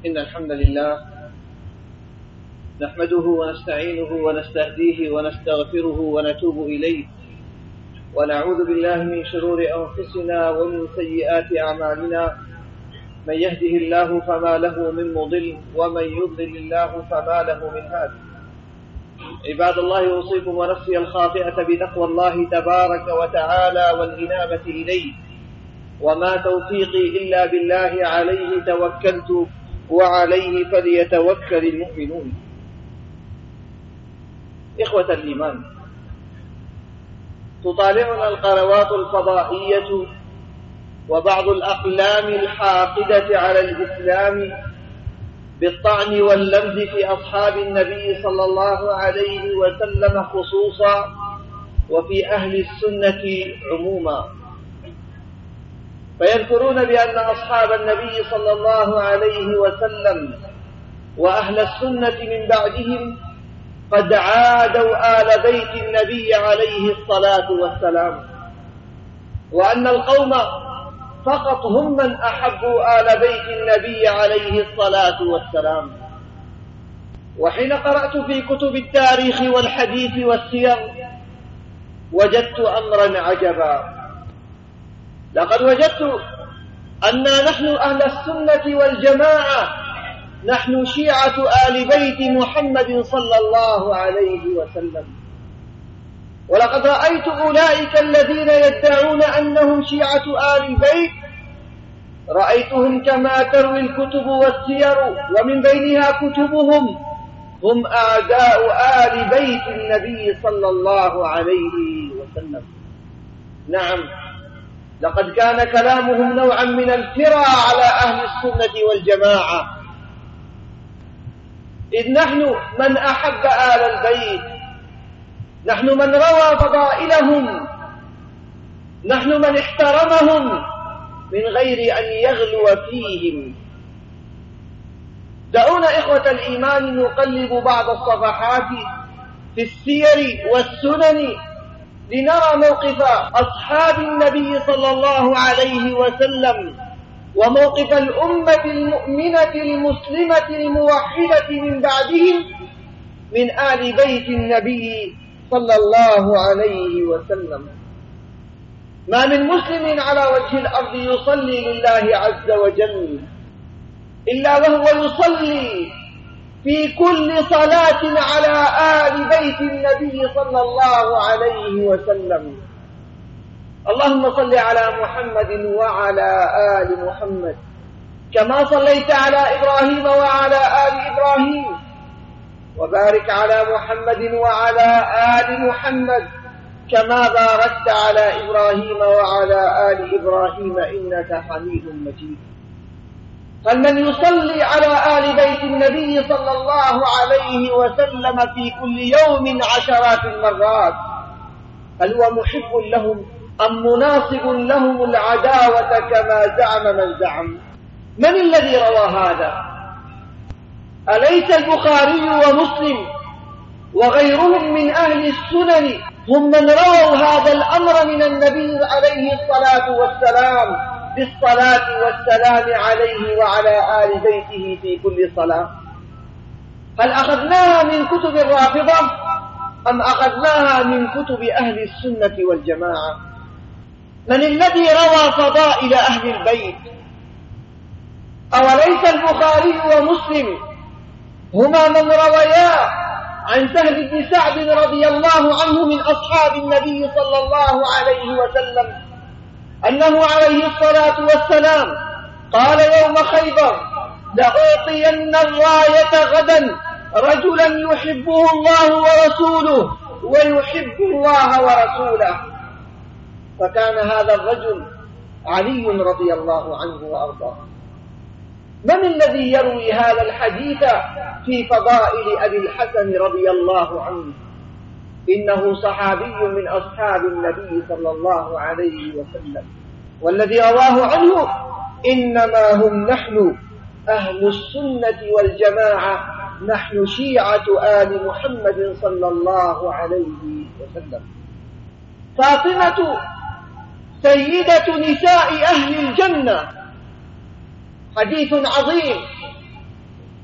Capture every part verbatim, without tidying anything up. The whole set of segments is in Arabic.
إن الحمد لله نحمده ونستعينه ونستهديه ونستغفره ونتوب إليه، ونعوذ بالله من شرور أنفسنا ومن سيئات أعمالنا، من يهده الله فما له من مضل ومن يضلل الله فما له من هاد. عباد الله، أوصيكم ونفسي الخاطئة بتقوى الله تبارك وتعالى والإنابة إليه، وما توفيقي إلا بالله، عليه توكلت وعليه فليتوكل المؤمنون. إخوة الإيمان، تطالعنا القنوات الفضائية وبعض الأقلام الحاقدة على الإسلام بالطعن واللمز في أصحاب النبي صلى الله عليه وسلم خصوصا، وفي أهل السنة عموما، فيذكرون بأن أصحاب النبي صلى الله عليه وسلم وأهل السنة من بعدهم قد عادوا آل بيت النبي عليه الصلاة والسلام، وأن القوم فقط هم من أحبوا آل بيت النبي عليه الصلاة والسلام. وحين قرأت في كتب التاريخ والحديث والسير وجدت أمرا عجبا. لقد وجدت أننا نحن أهل السنة والجماعة نحن شيعة آل بيت محمد صلى الله عليه وسلم، ولقد رأيت أولئك الذين يدعون أنهم شيعة آل البيت، رأيتهم كما تروي الكتب والسير ومن بينها كتبهم هم أعداء آل بيت النبي صلى الله عليه وسلم. نعم، لقد كان كلامهم نوعا من الفرا على أهل السنة والجماعة، إذ نحن من أحب آل البيت، نحن من روى فضائلهم، نحن من احترمهم من غير أن يغلو فيهم. دعونا إخوة الإيمان نقلب بعض الصفحات في السير والسنن لنرى موقف أصحاب النبي صلى الله عليه وسلم وموقف الأمة المؤمنة المسلمة الموحدة من بعدهم من آل بيت النبي صلى الله عليه وسلم. ما من مسلم على وجه الأرض يصلي لله عز وجل إلا وهو يصلي في كل صلاة على آل بيت النبي صلى الله عليه وسلم. اللهم صل على محمد وعلى آل محمد كما صليت على إبراهيم وعلى آل إبراهيم، وبارك على محمد وعلى آل محمد كما باركت على إبراهيم وعلى آل إبراهيم إنك حميد مجيد. هل من يصلي على آل بيت النبي صلى الله عليه وسلم في كل يوم عشرات المرات؟ هل هو محب لهم أم مناصب لهم العداوة كما زعم من زعم؟ من الذي روى هذا؟ أليس البخاري ومسلم وغيرهم من أهل السنن هم من رووا هذا الأمر من النبي عليه الصلاة والسلام بالصلاة والسلام عليه وعلى آل بيته في كل صلاة؟ هل أخذناها من كتب الرافضة أم أخذناها من كتب أهل السنة والجماعة؟ من الذي روى فضائل أهل البيت؟ أوليس البخاري ومسلم هما من رويا عن سهل بن سعد رضي الله عنه من أصحاب النبي صلى الله عليه وسلم أنه عليه الصلاة والسلام قال يوم خيبر: لأعطين الراية غدا رجلا يحبه الله ورسوله ويحب الله ورسوله. فكان هذا الرجل علي رضي الله عنه وأرضاه. من الذي يروي هذا الحديث في فضائل أبي الحسن رضي الله عنه؟ إنه صحابي من أصحاب النبي صلى الله عليه وسلم، والذي رواه عنه إنما هم نحن أهل السنة والجماعة، نحن شيعة آل محمد صلى الله عليه وسلم. فاطمة سيدة نساء أهل الجنة، حديث عظيم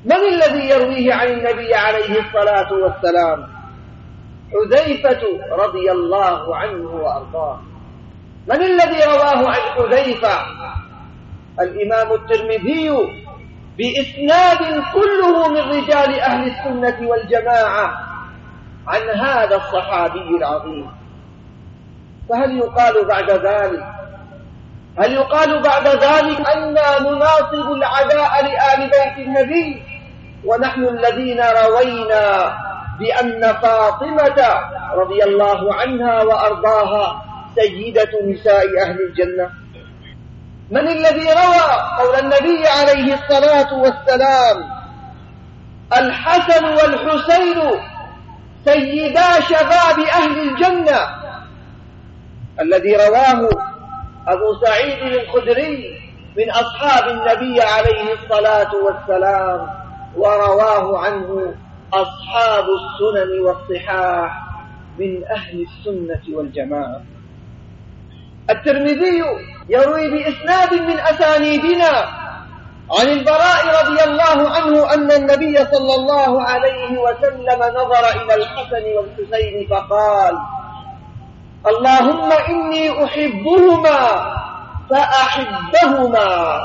من الذي يرويه عن النبي عليه الصلاة والسلام؟ حذيفة رضي الله عنه وأرضاه. من الذي رواه عن حذيفة؟ الإمام الترمذي بإسناد كله من رجال أهل السنة والجماعة عن هذا الصحابي العظيم. فهل يقال بعد ذلك هل يقال بعد ذلك أننا نناصب العداء لآل بيت النبي ونحن الذين روينا بأن فاطمة رضي الله عنها وأرضاها سيدة نساء أهل الجنة؟ من الذي روى قول النبي عليه الصلاة والسلام الحسن والحسين سيدا شباب أهل الجنة؟ الذي رواه أبو سعيد الخدري من أصحاب النبي عليه الصلاة والسلام، ورواه عنه أصحاب السنن والصحاح من أهل السنة والجماعة. الترمذي يروي بإسناد من أسانيدنا عن البراء رضي الله عنه أن النبي صلى الله عليه وسلم نظر إلى الحسن والحسين فقال اللهم إني أحبهما فأحبهما.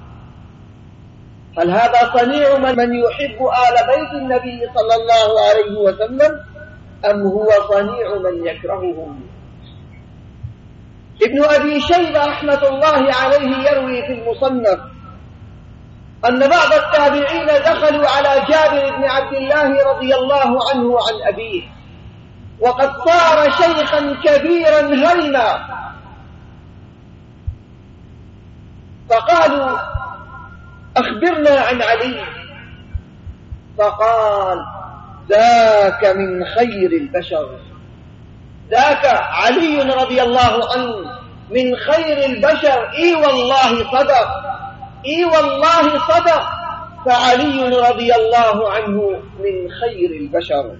هل هذا صنيع من يحب آل بيت النبي صلى الله عليه وسلم أم هو صنيع من يكرههم؟ ابن أبي شيبة رحمة الله عليه يروي في المصنف أن بعض التابعين دخلوا على جابر بن عبد الله رضي الله عنه عن أبيه وقد صار شيخا كبيرا هرما، فقالوا أخبرنا عن علي، فقال ذاك من خير البشر، ذاك علي رضي الله عنه من خير البشر. إي والله صدق، إي والله صدق، فعلي رضي الله عنه من خير البشر.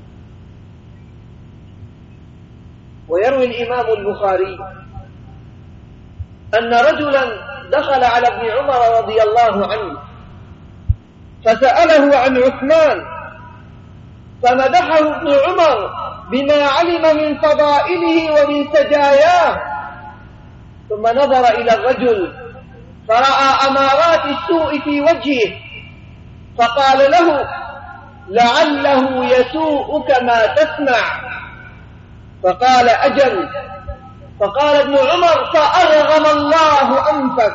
ويروي الإمام البخاري أن رجلا دخل على ابن عمر رضي الله عنه فسأله عن عثمان، فمدحه ابن عمر بما علم من فضائله ومن سجاياه، ثم نظر إلى الرجل فرأى أمارات السوء في وجهه فقال له لعله يسوءك ما تسمع، فقال أجل. فقال ابن عمر فأرغم الله أنفك.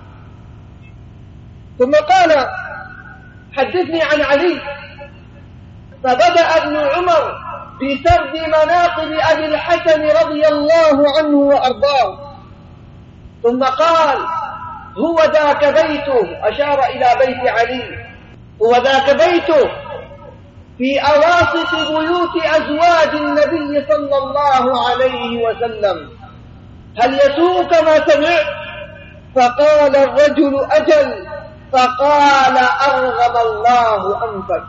ثم قال حدثني عن علي، فبدأ ابن عمر بسرد مناقب أبي الحسن رضي الله عنه وأرضاه، ثم قال هو ذاك بيته، أشار إلى بيت علي، هو ذاك بيته في أواسط بيوت أزواج النبي صلى الله عليه وسلم، هل يسوءك ما سمعت؟ فقال الرجل أجل. فقال أرغم الله أنفك.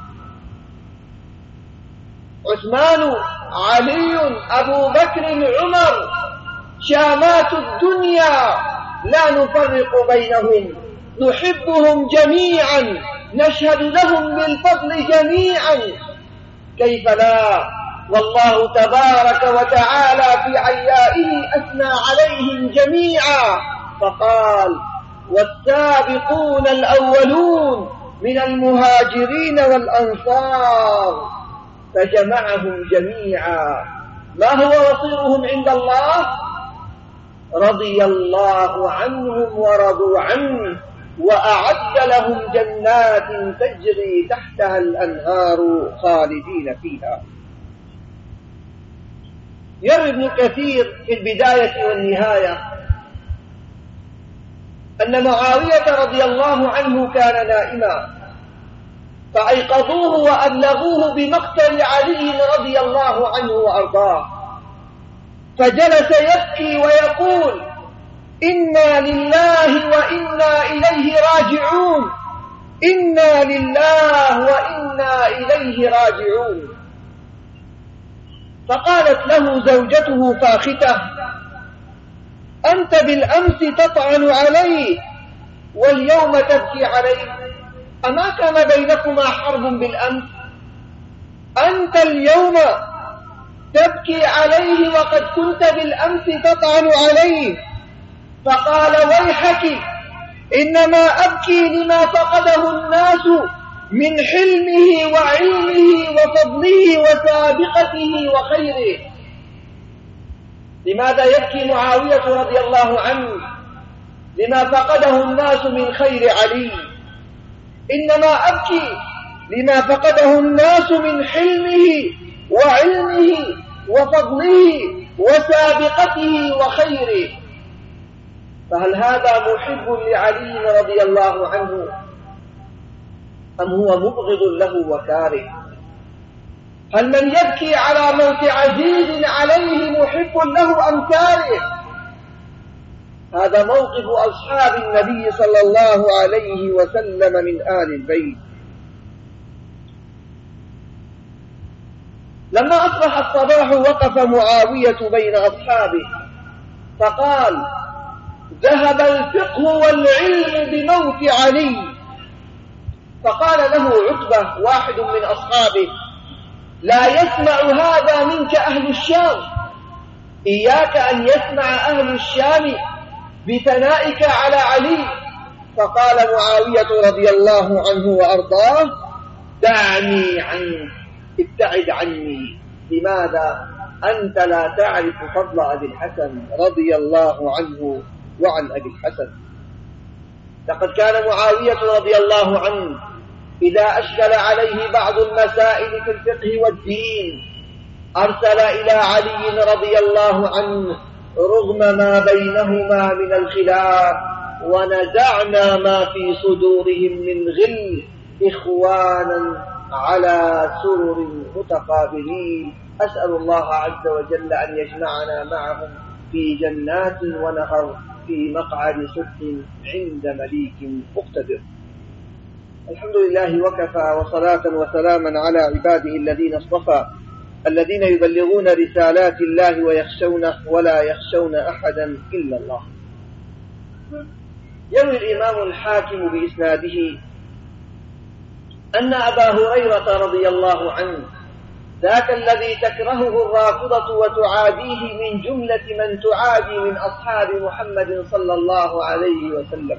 عثمان، علي، أبو بكر، عمر، شامات الدنيا لا نفرق بينهم، نحبهم جميعا، نشهد لهم بالفضل جميعا، كيف لا؟ والله تبارك وتعالى في عليائه أثنى عليهم جميعا فقال والسابقون الأولون من المهاجرين والأنصار، فجمعهم جميعا. ما هو وصيرهم عند الله؟ رضي الله عنهم ورضوا عنه وأعد لهم جنات تجري تحتها الأنهار خالدين فيها. يروي ابن كثير في البداية والنهاية أن معاوية رضي الله عنه كان نائما فأيقظوه وأبلغوه بمقتل علي رضي الله عنه وأرضاه، فجلس يبكي ويقول إنا لله وإنا إليه راجعون، إنا لله وإنا إليه راجعون. فقالت له زوجته فاختة أنت بالأمس تطعن عليه واليوم تبكي عليه؟ أما كان بينكما حرب بالأمس؟ أنت اليوم تبكي عليه وقد كنت بالأمس تطعن عليه. فقال ويحك، إنما أبكي لما فقده الناس من حلمه وعلمه وفضله وسابقته وخيره. لماذا يبكي معاوية رضي الله عنه؟ لما فقده الناس من خير علي. إنما أبكي لما فقده الناس من حلمه وعلمه وفضله وسابقته وخيره. فهل هذا محب لعلي رضي الله عنه أم هو مبغض له وكاره؟ هل من يبكي على موت عزيز عليه محب له أم كاره؟ هذا موقف أصحاب النبي صلى الله عليه وسلم من آل البيت. لما أصبح الصباح وقف معاوية بين أصحابه فقال ذهب الفقه والعلم بموت علي. فقال له عتبة واحد من أصحابه لا يسمع هذا منك أهل الشام، إياك أن يسمع أهل الشام بثنائك على علي. فقال معاوية رضي الله عنه وأرضاه دعني عنك، ابتعد عني. لماذا؟ أنت لا تعرف فضل أبي الحسن رضي الله عنه وعن أبي الحسن. لقد كان معاوية رضي الله عنه إذا أشكل عليه بعض المسائل في الفقه والدين أرسل إلى علي رضي الله عنه رغم ما بينهما من الخلاف، ونزعنا ما في صدورهم من غل إخوانا على سرر متقابلين. أسأل الله عز وجل أن يجمعنا معهم في جنات ونهر في مقعد صدق عند مليك مقتدر. الحمد لله وكفى، وصلاة وسلاما على عباده الذين اصطفى الذين يبلغون رسالات الله ويخشونه ولا يخشون أحدا إلا الله. يروي الإمام الحاكم بإسناده أن أبا هريرة رضي الله عنه ذاك الذي تكرهه الرافضة وتعاديه من جملة من تعادي من أصحاب محمد صلى الله عليه وسلم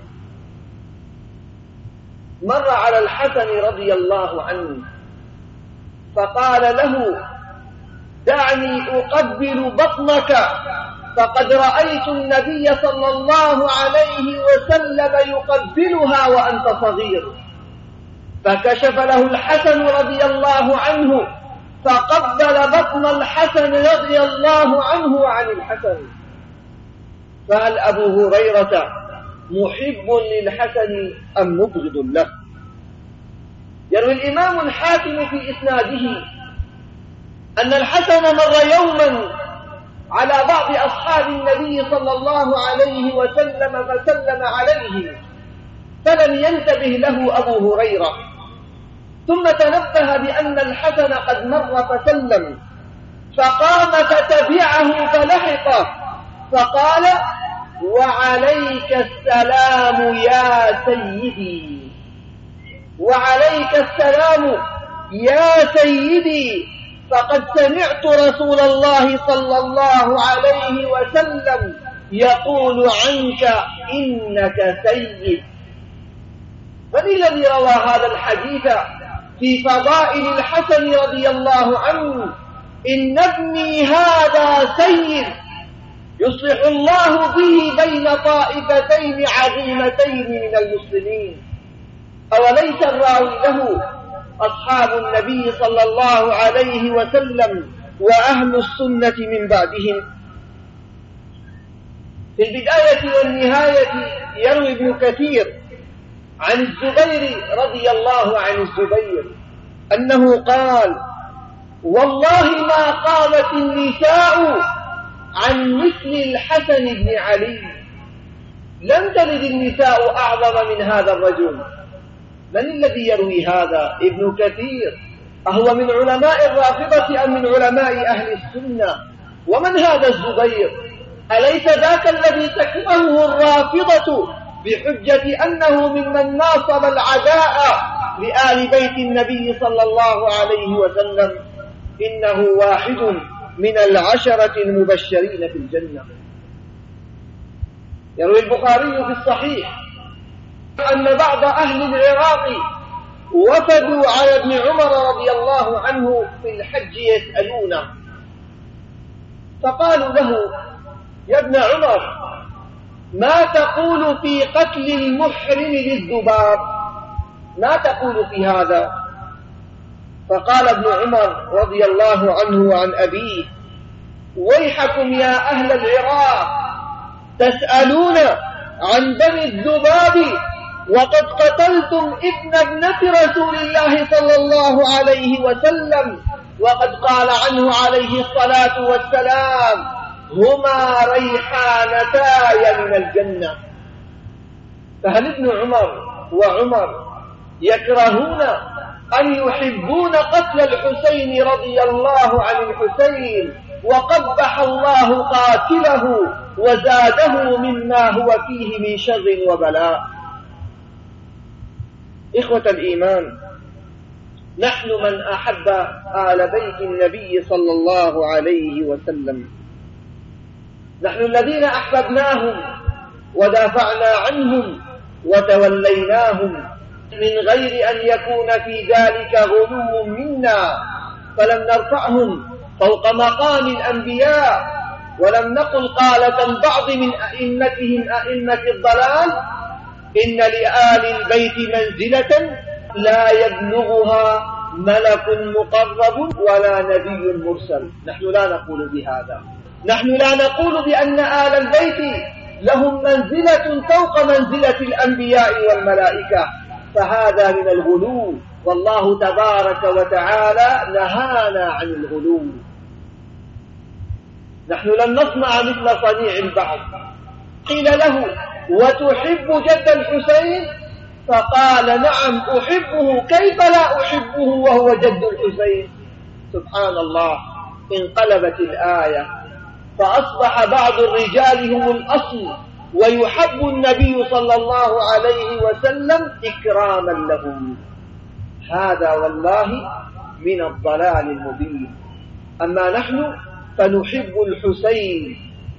مر على الحسن رضي الله عنه فقال له دعني أقبل بطنك فقد رأيت النبي صلى الله عليه وسلم يقبلها وأنت صغير. فكشف له الحسن رضي الله عنه فقبل بطن الحسن رضي الله عنه وعن الحسن. فهل أبو هريرة محب للحسن أم مبغض له؟ يروي الإمام الحاكم في إسناده أن الحسن مر يوما على بعض أصحاب النبي صلى الله عليه وسلم فسلم عليه فلم ينتبه له أبو هريرة، ثم تنبه بأن الحسن قد مر فسلم فقام فتبعه فلحقه فقال وعليك السلام يا سيدي، وعليك السلام يا سيدي، فقد سمعت رسول الله صلى الله عليه وسلم يقول عنك إنك سيد. من الذي روى هذا الحديث في فضائل الحسن رضي الله عنه؟ إن ابني هذا سيد يصلح الله به بين طائفتين عظيمتين من المسلمين. أوليس الراوي له أصحاب النبي صلى الله عليه وسلم وأهل السنة من بعدهم؟ في البداية والنهاية يروي ابن كثير عن الزبير رضي الله عن الزبير أنه قال والله ما قامت النساء عن مثل الحسن بن علي، لم تلد النساء أعظم من هذا الرجل. من الذي يروي هذا؟ ابن كثير. أهو من علماء الرافضة أم من علماء أهل السنة؟ ومن هذا الزبير؟ أليس ذاك الذي تكرهه الرافضة بحجة أنه ممن ناصب العداء لآل بيت النبي صلى الله عليه وسلم إنه واحد من العشرة المبشرين في الجنة. يروي البخاري في الصحيح أن بعض أهل العراق وفدوا على ابن عمر رضي الله عنه في الحج يسألونه، فقالوا له: يا ابن عمر، ما تقول في قتل المحرم للذباب؟ ما تقول في هذا؟ فقال ابن عمر رضي الله عنه وعن أبيه: ويحكم يا أهل العراق، تسألون عن دم الذباب وقد قتلتم ابن ابنة رسول الله صلى الله عليه وسلم، وقد قال عنه عليه الصلاة والسلام: هما ريحانتاي من الجنة. فهل ابن عمر وعمر يكرهون أن يحبون قتل الحسين رضي الله عن الحسين وقبح الله قاتله وزاده مما هو فيه من شر وبلاء؟ إخوة الإيمان، نحن من أحب آل بيت النبي صلى الله عليه وسلم، نحن الذين أحببناهم ودافعنا عنهم وتوليناهم من غير أن يكون في ذلك غلو منا، فلم نرفعهم فوق مقام الأنبياء، ولم نقل قالة بعض من أئمتهم أئمة الضلال: إن لآل البيت منزلة لا يبلغها ملك مقرب ولا نبي مرسل. نحن لا نقول بهذا، نحن لا نقول بأن آل البيت لهم منزلة فوق منزلة الأنبياء والملائكة، فهذا من الغلو، والله تبارك وتعالى نهانا عن الغلو. نحن لن نصنع مثل صنيع البعض. قيل له: وتحب جد الحسين؟ فقال: نعم أحبه، كيف لا أحبه وهو جد الحسين؟ سبحان الله، انقلبت الآية، فأصبح بعض الرجال هم الأصل ويحب النبي صلى الله عليه وسلم إكراما لهم. هذا والله من الضلال المبين. أما نحن فنحب الحسين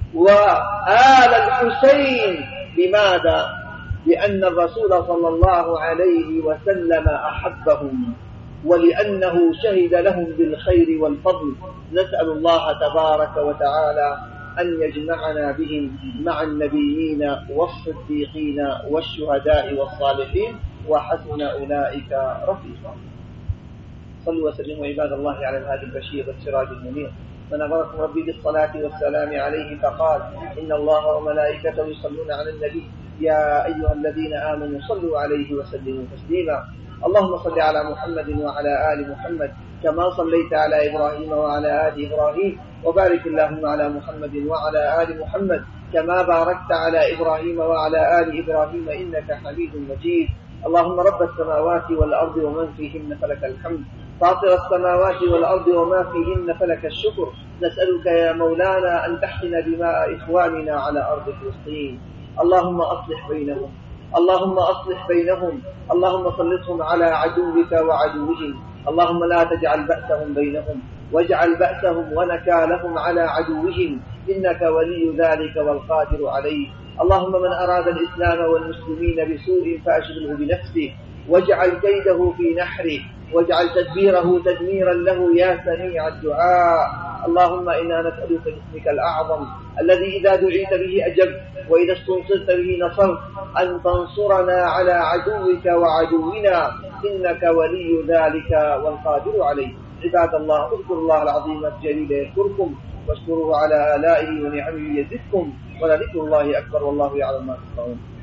وآل الحسين. لماذا؟ لأن الرسول صلى الله عليه وسلم أحبهم، ولأنه شهد لهم بالخير والفضل. نسأل الله تبارك وتعالى أن يجمعنا بهم مع النبيين والصديقين والشهداء والصالحين، وحسن أولئك رفيقا. صلوا وسلموا عباد الله على الهادي البشير والسراج المنير. من أمركم ربي بالصلاة والسلام عليه فقال: إن الله وملائكته يصلون على النبي يا أيها الذين آمنوا صلوا عليه وسلموا تسليما. اللهم صل على محمد وعلى آل محمد كما صليت على إبراهيم وعلى آل إبراهيم، وبارك اللهم على محمد وعلى آل محمد كما باركت على إبراهيم وعلى آل إبراهيم إنك حميد مجيد. اللهم رب السماوات والأرض ومن فيهن فلك الحمد، فاطر السماوات والأرض وما فيهن فلك الشكر. نسألك يا مولانا أن تحقن دماء إخواننا على أرض فلسطين. اللهم أصلح بينهم، اللهم أصلح بينهم، اللهم سلطهم على عدوك وعدوهم. اللهم لا تجعل بأسهم بينهم، واجعل بأسهم ونكالهم على عدوهم، إنك ولي ذلك والقادر عليه. اللهم من أراد الإسلام والمسلمين بسوء فأشغله بنفسه، واجعل كيده في نحره، واجعل تدبيره تدميرا له يا سميع الدعاء. اللهم إنا نسألك باسمك الأعظم الذي إذا دعيت به أجبت وإذا استنصرت به نصرت أن تنصرنا على عدوك وعدونا، إنك ولي ذلك والقادر عليه. عباد الله، اذكروا الله العظيم الجليل يذكركم، واشكروه على آلائه ونعمه يزدكم، ولذكر الله أكبر والله يعلم ما تصنعون.